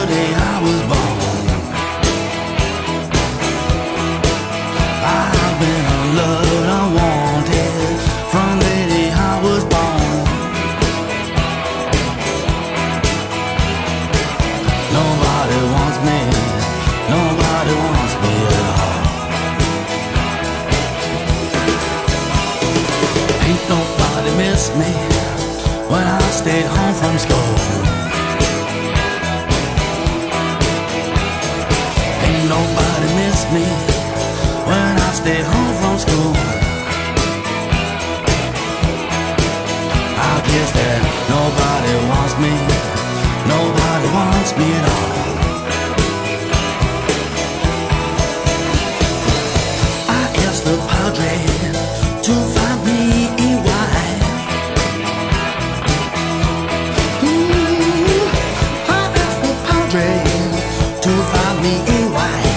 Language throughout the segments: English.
day I was born. I've been unloved, unwanted from the day I was born. Nobody wants me, nobody wants me at all. Ain't nobody miss me when I stayed home from school. Ain't nobody miss me when I stayed home from school. I guess that nobody wants me, nobody wants me at all. I asked the padre to find me a wife. I asked the padre to find me a wife.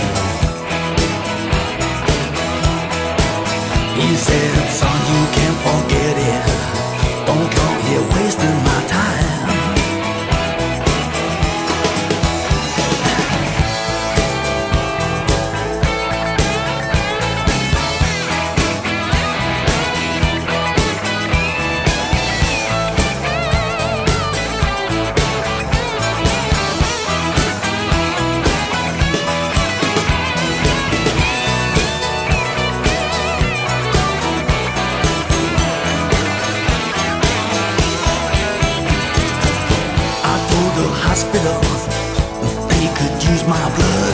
He said, son, you can't forget it. Don't come here wasting my time. Hospital, they could use my blood.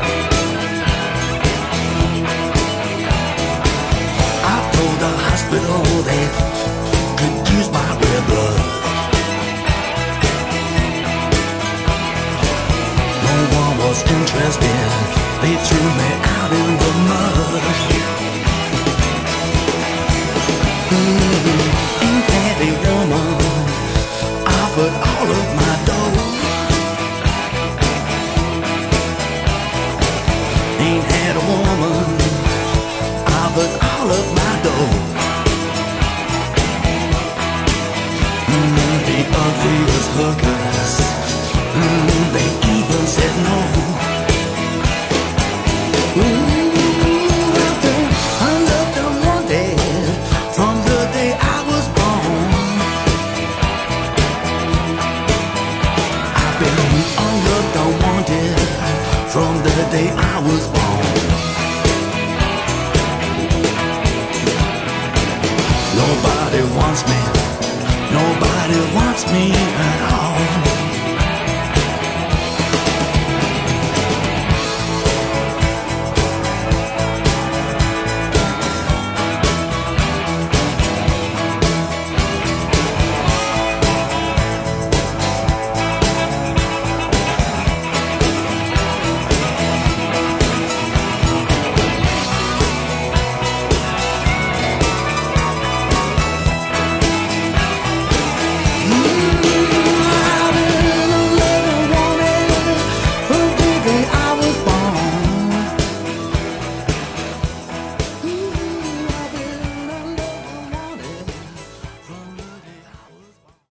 I told the hospital they could use my red blood. No one was interested, they threw me out in the mud. Ain't that a woman offered all of my dough? Ain't had a woman offered all of my dough. The ugliest hookers, they even said no. I loved them one day from the day I was born. I've been unloved, unwanted from the day I was born. Nobody wants me, nobody wants me at all.